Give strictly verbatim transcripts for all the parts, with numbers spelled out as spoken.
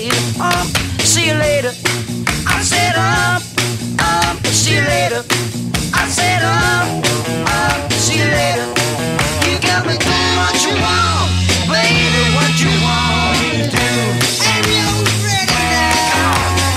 baby. Um, see you later. I said, um, um, see you later. I said, um, um, see you later. You got me doing what you want, baby, what you want me to do. And you're ready now.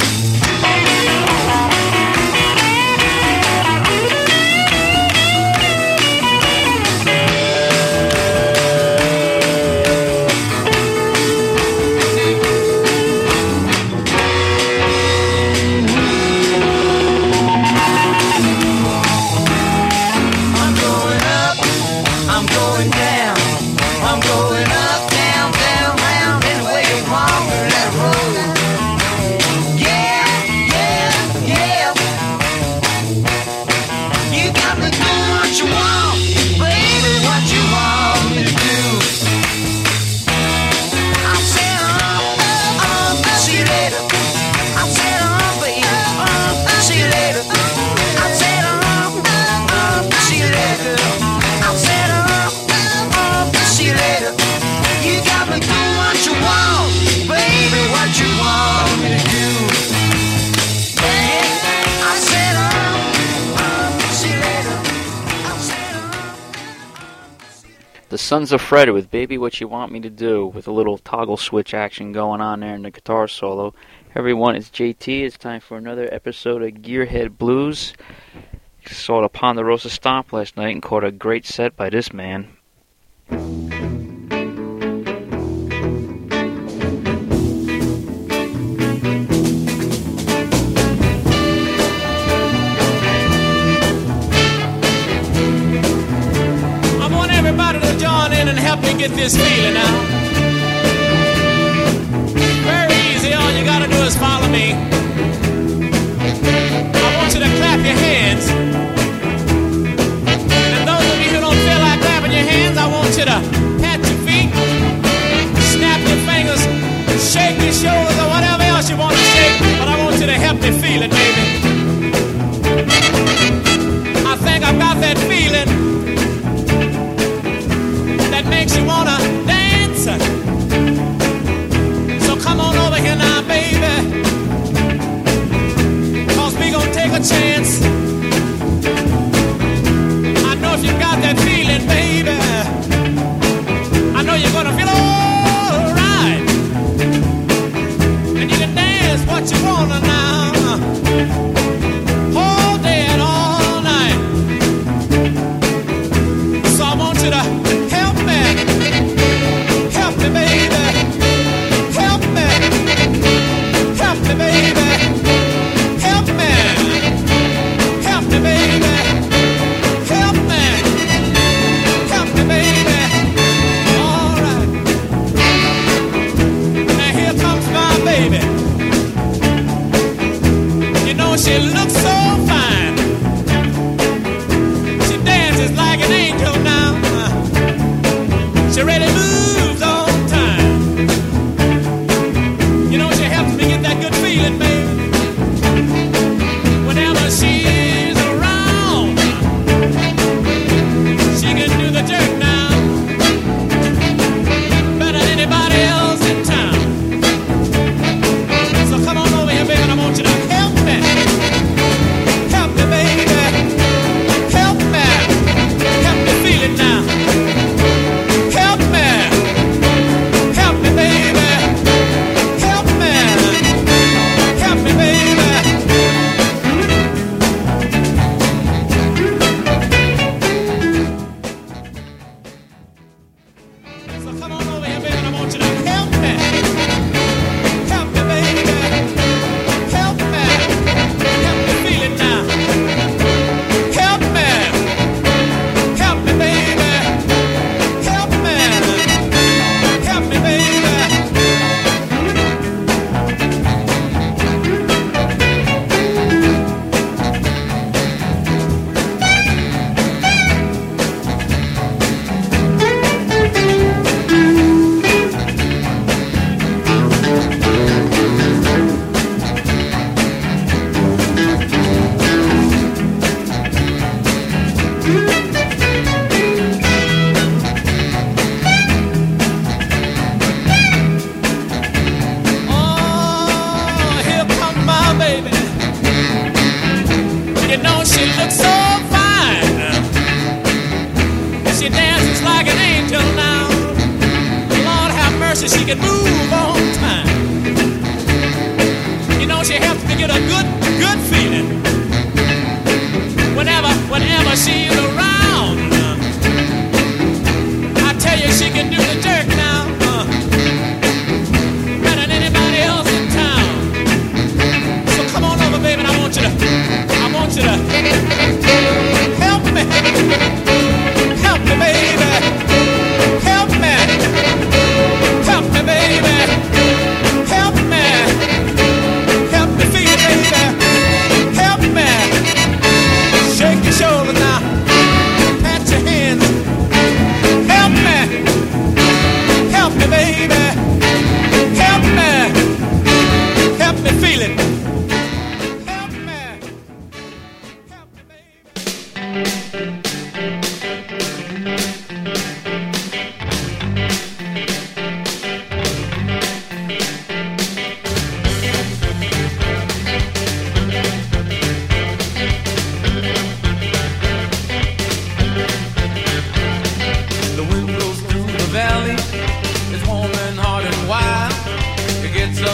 The Sons of Fred with Baby What You Want Me to Do, with a little toggle switch action going on there in the guitar solo. Everyone, it's J T. It's time for another episode of Gearhead Blues. Saw the Ponderosa Stomp last night and caught a great set by this man. And help me get this feeling out. Very easy, all you gotta do is follow me. I want you to clap your hands. And those of you who don't feel like clapping your hands, I want you to pat your feet, snap your fingers, shake your shoulders, or whatever else you want to shake. But I want you to help me feel it, baby. I think I've got that feeling that makes you wanna dance. So come on over here now, baby, 'cause we gonna take a chance. I know if you got that feeling, baby, I know you're gonna feel alright. And you can dance what you wanna now, all day and all night. So I want you to she looks so fine. She dances like an angel now. She really moves on time. You know, she helps me get that good feeling, baby. Whenever she's around, she can do the jerk now better than anybody else in town.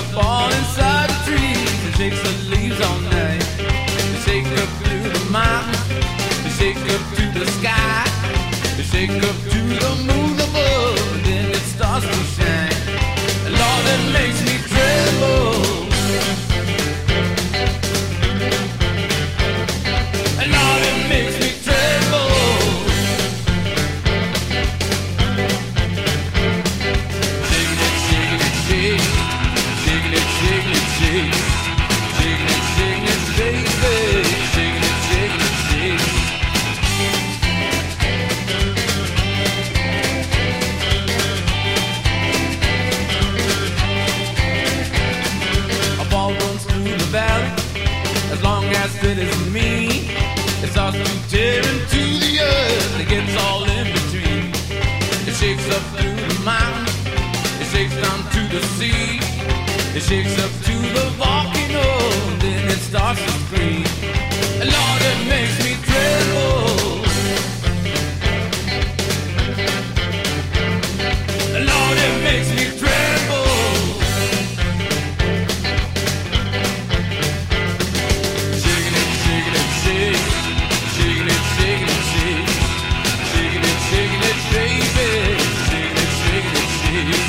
the fall inside the trees. It shakes the leaves all night. It shakes up through the mountains. It shakes up to the sky. It shakes up to the moon above. And then it starts to shine. And Lord, it makes me tremble. And Lord, it makes me tremble. Shaking it, shaking it, shake. Shaking it, shaking it, shake. Shaking it, shaking it, baby. Shaking it, shaking it, shake. A ball runs through the valley. As long as it is me, it starts to tear into the earth. It gets all in between. It shakes up through the mountains. It shakes down to the sea. It shakes up to the volcano. Then it starts to scream. And Lord, it makes me tremble. And Lord, it makes me tremble. Shaking it, shaking it, shake. Shaking it, shaking it, shake. Shaking it, shaking it, baby. Shaking it, shaking it, shake.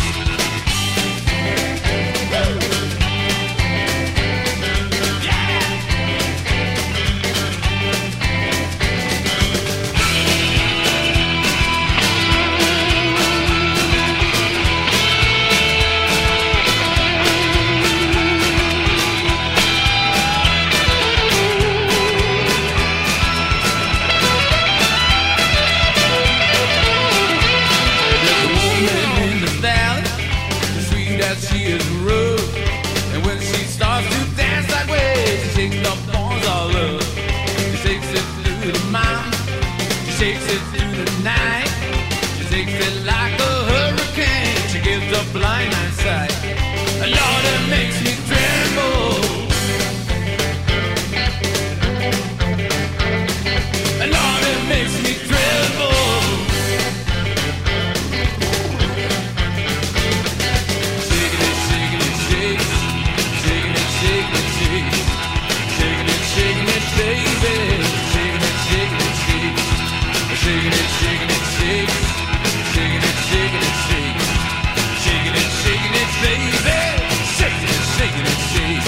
There's a woman in the valley, as sweet as she is rude. And when she starts to dance that way, she shakes the bones all up. She shakes it through the mountains. She shakes it through the night. She shakes it like a hurricane. She gives a blind man's sight. And Lord, it makes me tremble. And Lord, it makes me tremble. Shaking it, shaking it, shake. Shaking it, shaking it, shake. Shaking it, shaking it, baby. Shaking it, shaking it, shake. Shaking it, shaking it, shake. Shaking it, shaking it, shake. Shaking it, shaking it, baby. Shaking it, shaking it, shake.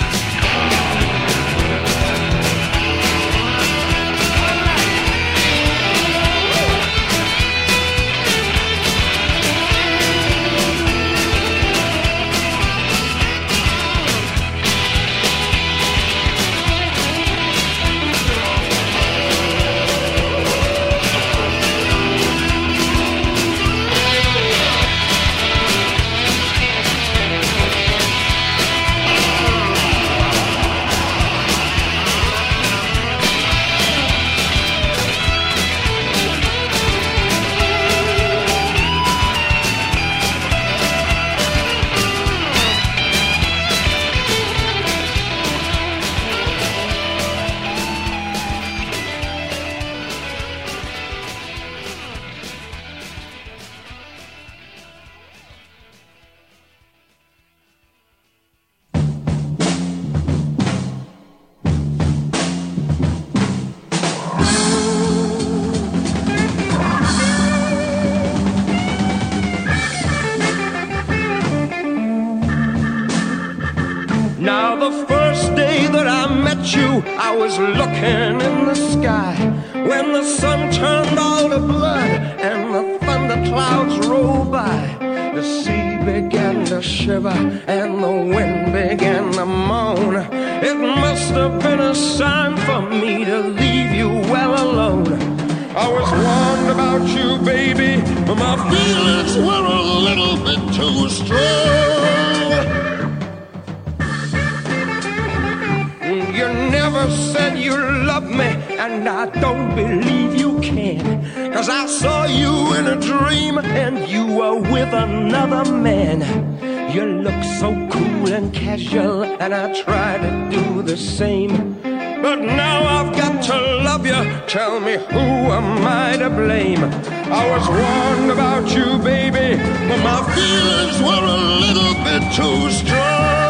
Now the first day that I met you, I was looking in the sky when the sun turned all to blood and the thunder clouds rolled by. The sea began to shiver and the wind began to moan. It must have been a sign for me to leave you well alone. I was warned about you, baby, but my feelings were a little bit too strong. You never said you loved me, and I don't believe you can. Cause I saw you in a dream, and you were with another man. You look so cool and casual, and I try to do the same. But now I've got to love you. Tell me, who am I to blame? I was warned about you, baby, but my feelings were a little bit too strong.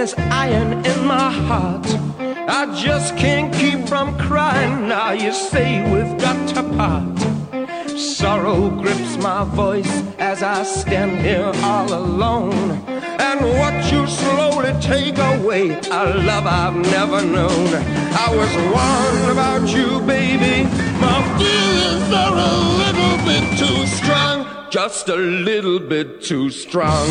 there's iron in my heart. I just can't keep from crying. Now you say we've got to part. Sorrow grips my voice as I stand here all alone, and watch you slowly take away a love I've never known. I was warned about you, baby. My feelings are a little bit too strong, just a little bit too strong.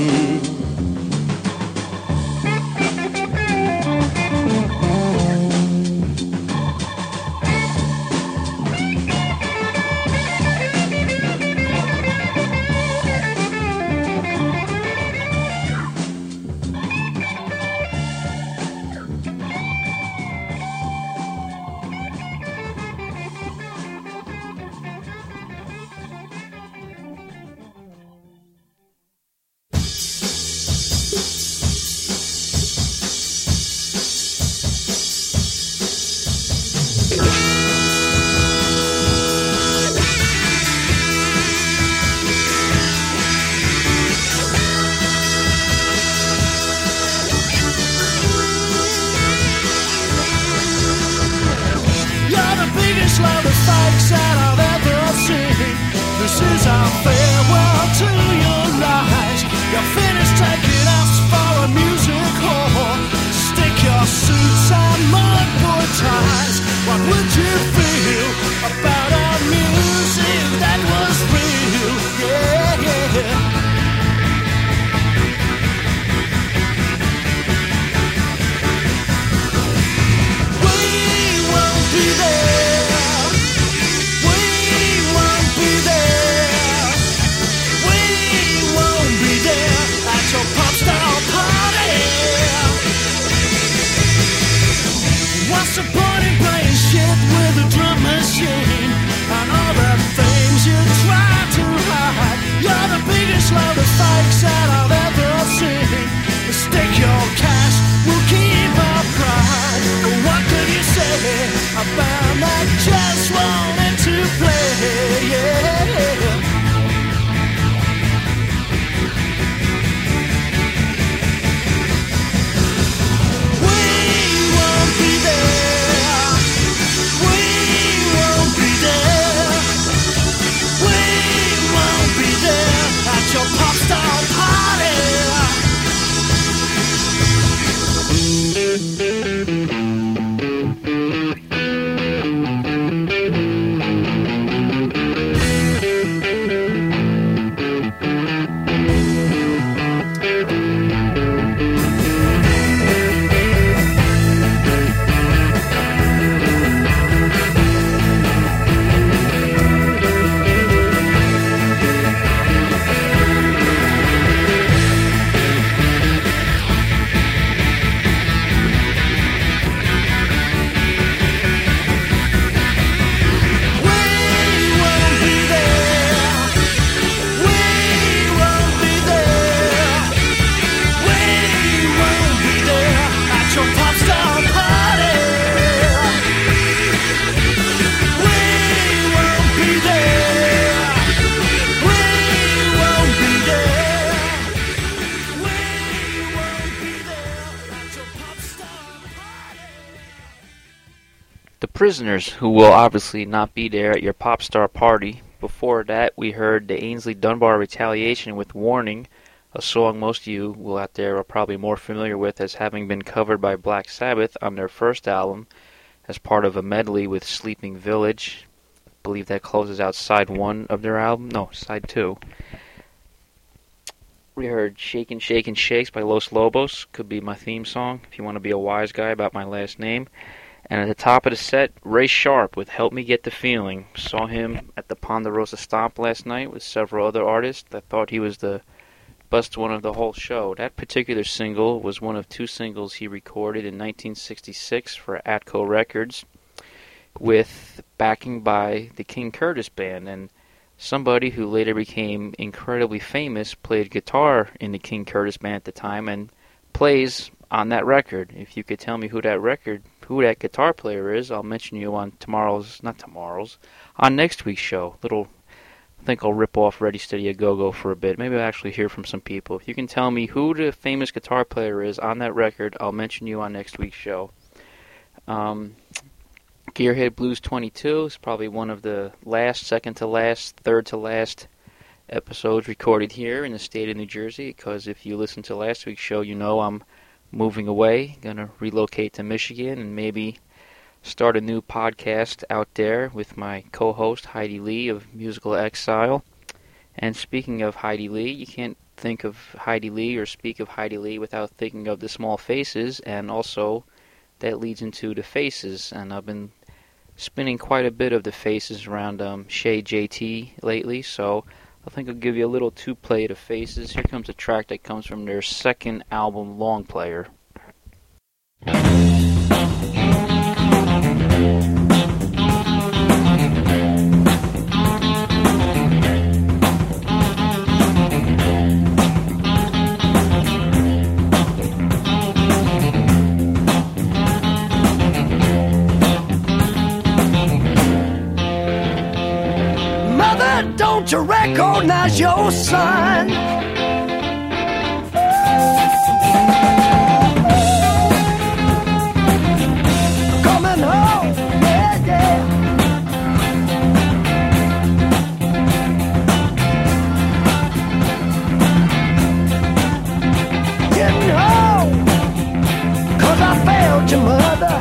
Prisoners, who will obviously not be there at your pop star party. Before that, we heard the Ainsley Dunbar Retaliation with Warning, a song most of you will out there are probably more familiar with as having been covered by Black Sabbath on their first album as part of a medley with Sleeping Village. I believe that closes out side one of their album. No, side two. We heard Shakin' Shakin' Shakes by Los Lobos, could be my theme song if you want to be a wise guy about my last name. And at the top of the set, Ray Sharp with Help Me Get the Feeling. Saw him at the Ponderosa Stomp last night with several other artists. I thought he was the best one of the whole show. That particular single was one of two singles he recorded in nineteen sixty-six for Atco Records with backing by the King Curtis Band. And somebody who later became incredibly famous played guitar in the King Curtis Band at the time and plays on that record. If you could tell me who that record, who that guitar player is, I'll mention you on tomorrow's, not tomorrow's, on next week's show. Little think I'll rip off Ready Steady A Go-Go for a bit. Maybe I'll actually hear from some people. If you can tell me who the famous guitar player is on that record, I'll mention you on next week's show. Um, Gearhead Blues twenty-two is probably one of the last, second to last, third to last episodes recorded here in the state of New Jersey, because if you listen to last week's show, you know I'm moving away, going to relocate to Michigan and maybe start a new podcast out there with my co-host Heidi Lee of Musical Exile. And speaking of Heidi Lee, you can't think of Heidi Lee or speak of Heidi Lee without thinking of the Small Faces, and also that leads into the Faces. And I've been spinning quite a bit of the Faces around um, Shea J T lately, so I think I'll give you a little two-play of Faces. Here comes a track that comes from their second album, Long Player. Don't you recognize your son? Coming home, yeah, yeah. Getting home, 'cause I failed your mother.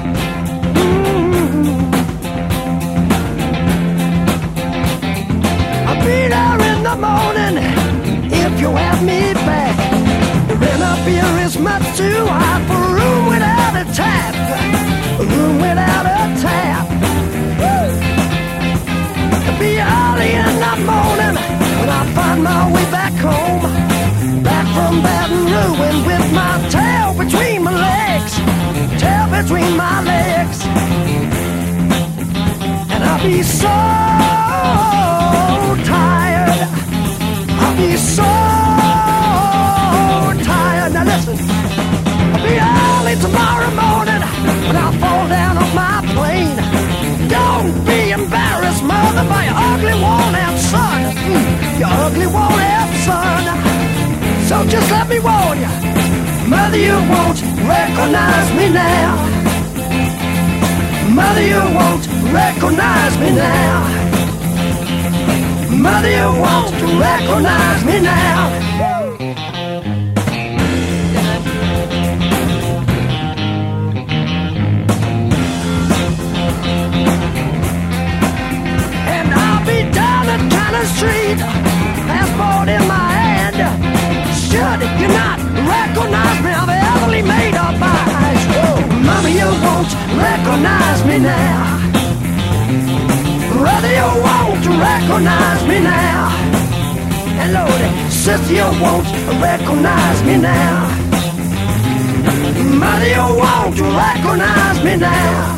Be there in the morning if you have me back. The rent up here is much too high for a room without a tap. A room without a tap. Woo! Be early in the morning when I find my way back home. Back from Baton Rouge with my tail between my legs. Tail between my legs. And I'll be so tired, I'll be so tired. Now listen, I'll be early tomorrow morning when I fall down off my plane. Don't be embarrassed, mother, by your ugly worn-out son. Mm, your ugly worn-out son. So just let me warn you, mother, you won't recognize me now. Mother, you won't recognize me now. Mother, you won't recognize me now. And I'll be down at Cannon Street, passport in my hand. Should you not recognize me, I've heavily made up eyes. Oh, Mama, you won't recognize me now. Brother, you won't recognize me now. And Lord, sister, you won't recognize me now. Mother, you won't recognize me now.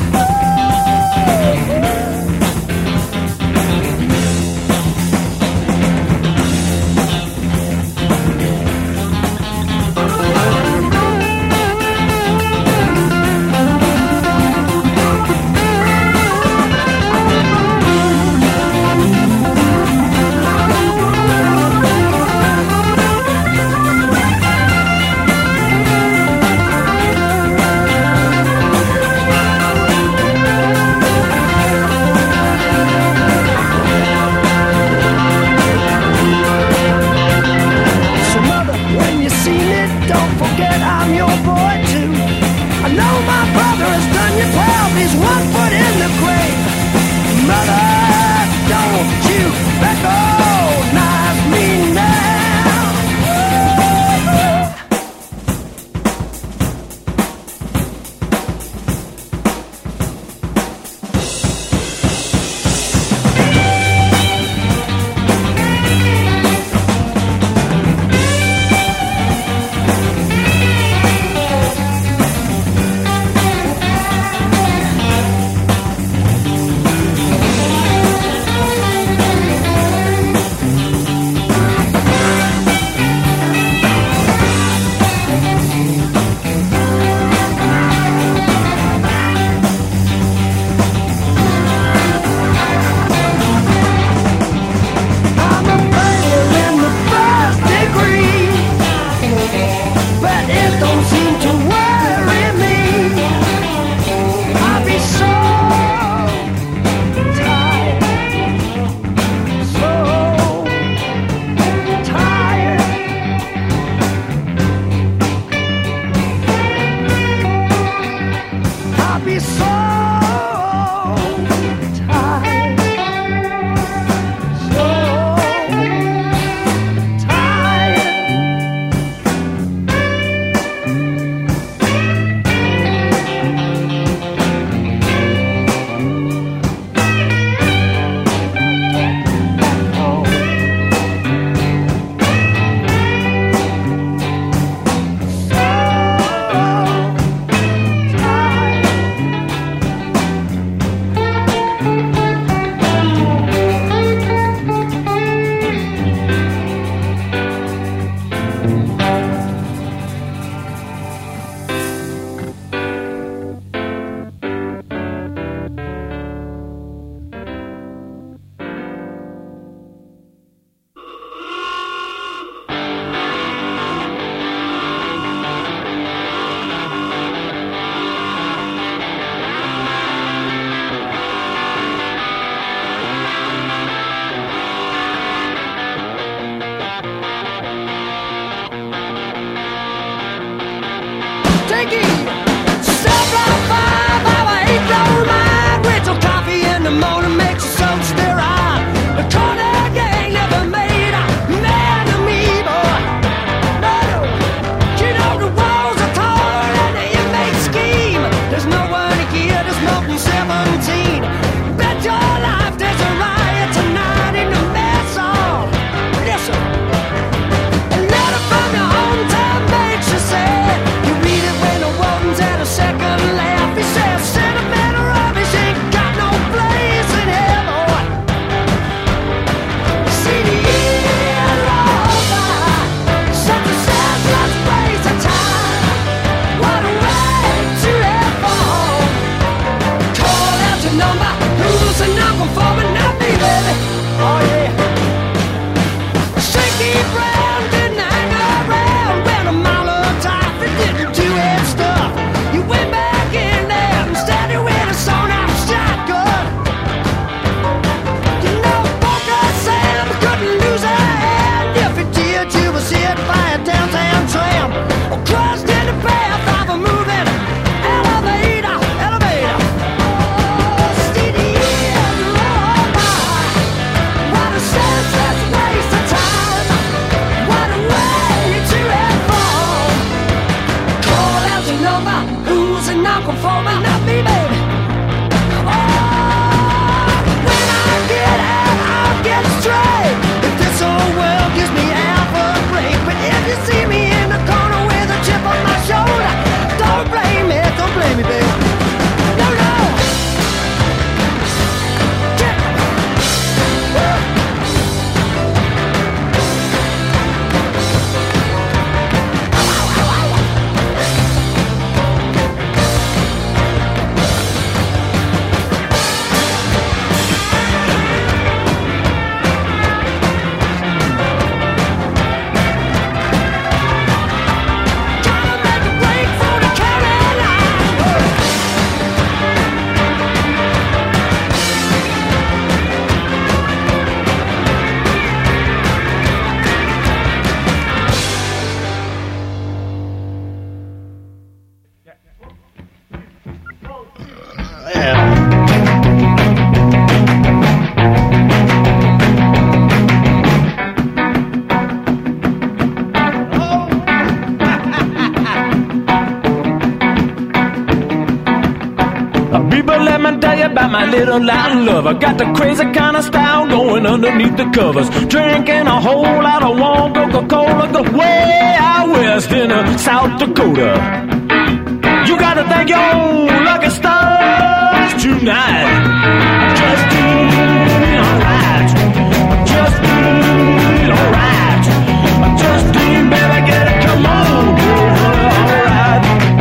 little Latin lover. Got the crazy kind of style going underneath the covers. Drinking a whole lot of warm Coca-Cola. Go way out west in uh, South Dakota. You gotta thank your own lucky stars tonight. Just feel alright. Just feel alright. Just feel, baby, get it, come on, girl, alright.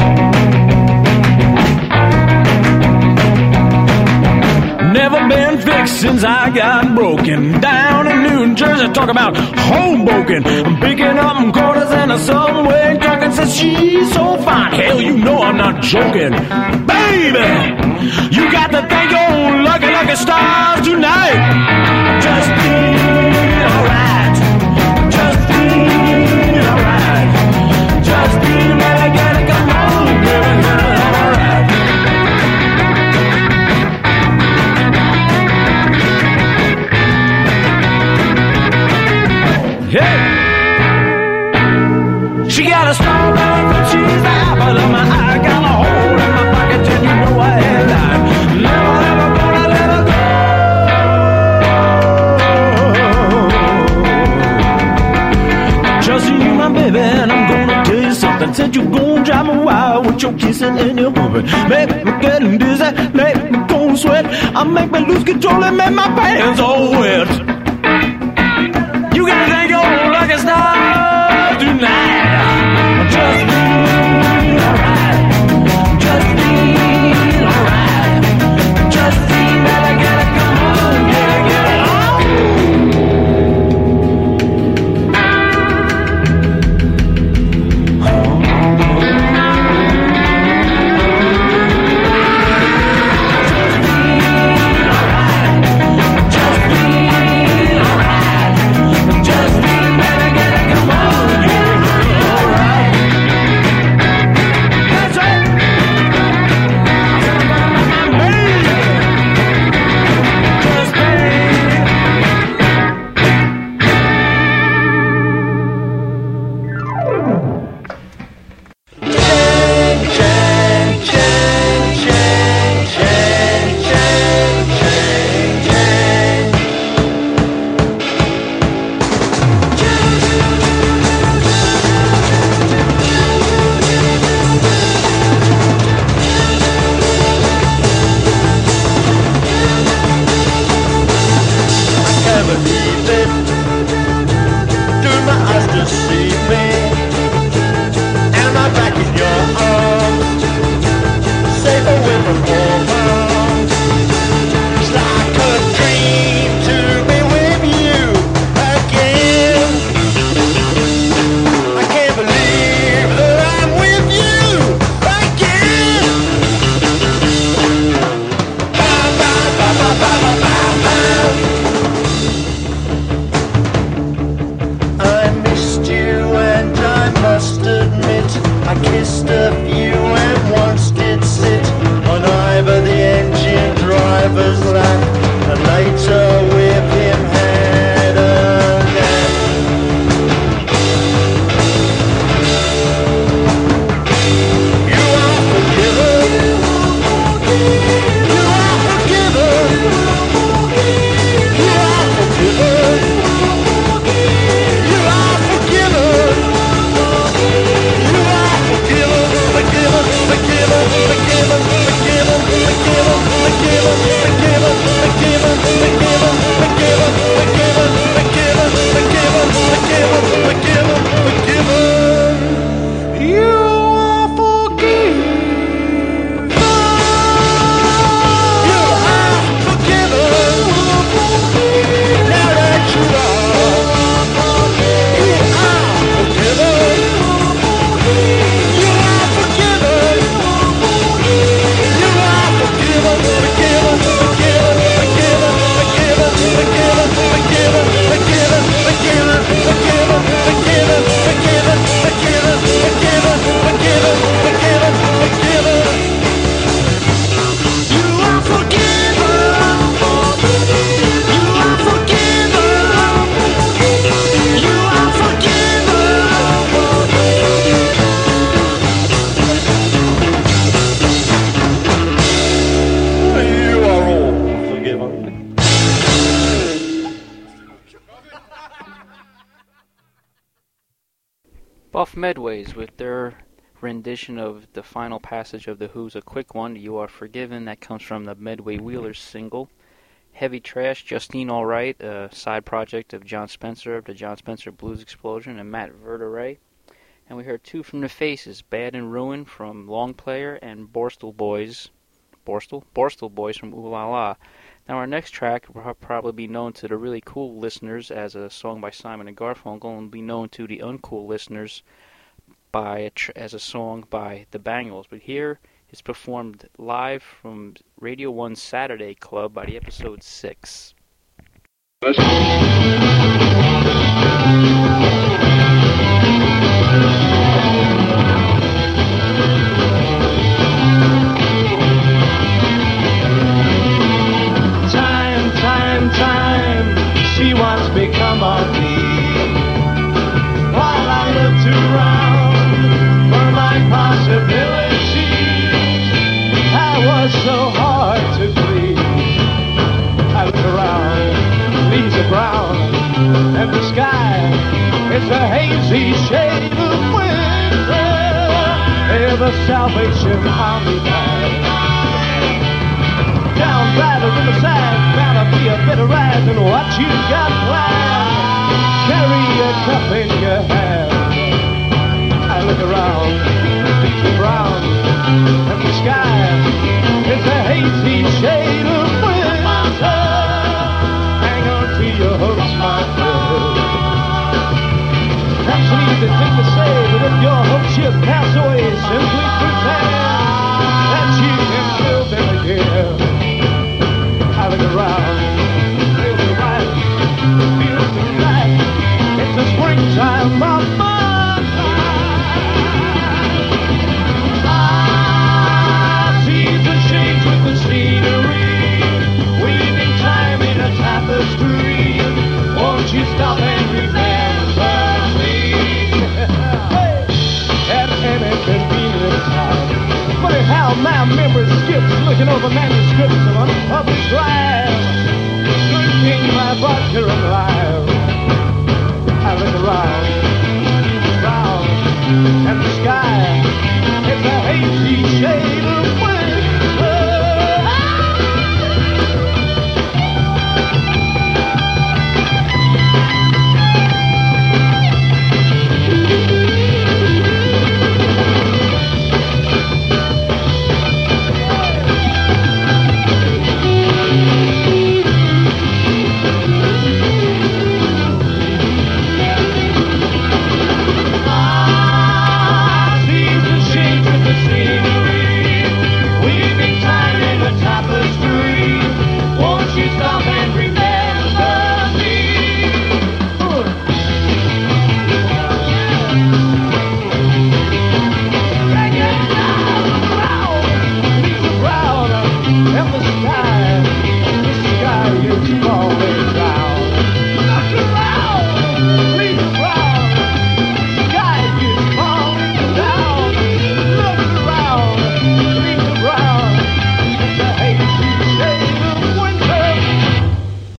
Never been fixed since I got broken. Down in New Jersey, talk about Hoboken. I'm picking up quarters in a subway. Talking says she's so fine. Hell, you know I'm not joking. Baby, you got to thank your lucky, lucky stars tonight. Just feel alright. Just feel alright. Just feel, baby, get it, come on, girl, alright. Hey! She got a strong love, but she's the apple of my eye. Got a hole in my pocket, and you know I ain't lying. Never, never gonna let her go. Just you, my baby, and I'm gonna tell you something. Said you gon' drive me wild with your kissing and your humping. Make me get dizzy, make me go sweat. I make me lose control and make my pants all wet. You gotta thank your lucky stars tonight. Just feel alright. Just feel alright. Just feel that I gotta come on, gotta get it Just feel alright. Just feel Buff Medways with their rendition of the final passage of The Who's A Quick One, You Are Forgiven. That comes from the Medway Wheelers single. Heavy Trash, Justine Alright, a side project of John Spencer of the John Spencer Blues Explosion, and Matt Verderay. And we heard two from the Faces, Bad and Ruin from Long Player, and Borstal Boys, Borstal? Borstal Boys from Ooh La La. Now our next track will probably be known to the really cool listeners as a song by Simon and Garfunkel, and be known to the uncool listeners by a tr- as a song by the Bangles. But here is performed live from Radio one's Saturday Club by the episode six. Time, see what's become of me. While I looked around for my possibilities, I was so hard to please. I look around, leaves are brown, and the sky is a hazy shade of winter. There's a Salvation Army band down by the riverside, bound to be a bit of ride than what you got planned. Carry a cup in your hand. I look around, leaves are brown, and the sky is a hazy shade of winter. Hang on to your hopes, my friend. That's an easy thing to say, but if your hopes should pass away, simply pretend that you can build them again. I look around, feels the right, feels the right. It's the springtime of my life. I see the shades with the scenery, weaving time in a tapestry. Won't you stop and remember me? At any convenient time. Funny how my memory skips, looking over manuscripts of unpublished writers.